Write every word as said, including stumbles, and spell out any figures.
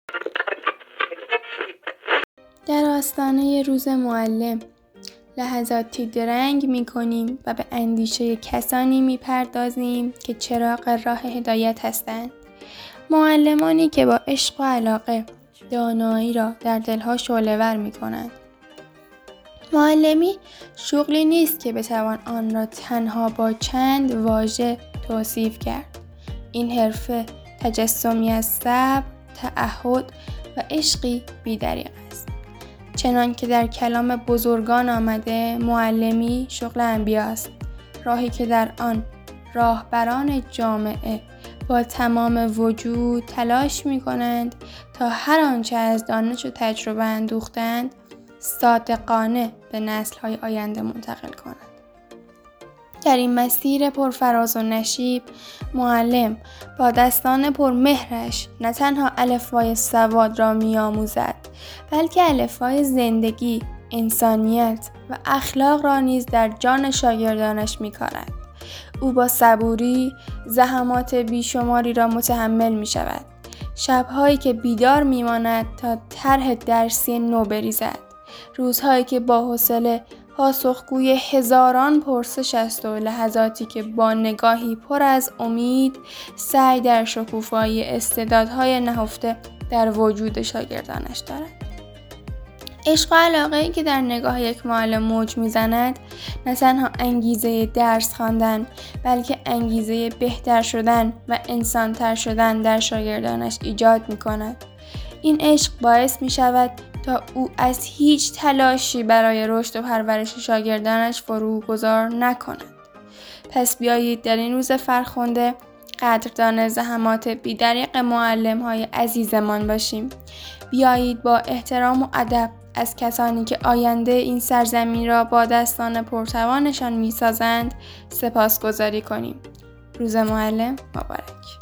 در آستانه روز معلم لحظاتی درنگ می‌کنیم و به اندیشه کسانی می‌پردازیم که چراغ راه هدایت هستند. معلمانی که با عشق و علاقه دانایی را در دلها شعله‌ور می‌کنند. معلمی شغلی نیست که بتوان آن را تنها با چند واژه توصیف کرد. این حرفه تجسمی از صبر، تعهد و عشقی بی‌دریغ است. چنان که در کلام بزرگان آمده، معلمی شغل انبیاست، راهی که در آن راهبران جامعه با تمام وجود تلاش می کنند تا هر آنچه از دانش و تجربه اندوختند صادقانه به نسل‌های آینده منتقل کنند. در این مسیر پرفراز و نشیب، معلم با دستان پرمهرش نه تنها الفبای سواد را می‌آموزد، بلکه الفبای زندگی، انسانیت و اخلاق را نیز در جان شاگردانش می‌کارد. او با صبوری زحمات بیشماری را متحمل می‌شود، شب‌هایی که بیدار می‌ماند تا طرح درسی نو بریزد، روزهایی که با حوصله پاسخگوی هزاران پرسش است و لحظاتی که با نگاهی پر از امید سعی در شکوفایی استعدادهای نهفته در وجود شاگردانش دارد. عشق و علاقه‌ای که در نگاه یک معلم موج می‌زند نه تنها انگیزه درس خواندن، بلکه انگیزه بهتر شدن و انسان‌تر شدن در شاگردانش ایجاد می‌کند. این عشق باعث می‌شود تا او از هیچ تلاشی برای رشد و پرورش شاگردانش فروگذار نکند. پس بیایید در این روز فرخنده قدردان زحمات بی‌دریغ معلم‌های عزیزمان باشیم. بیایید با احترام و ادب از کسانی که آینده این سرزمین را با دستان پرتوانشان می‌سازند سپاسگزاری کنیم. روز معلم مبارک.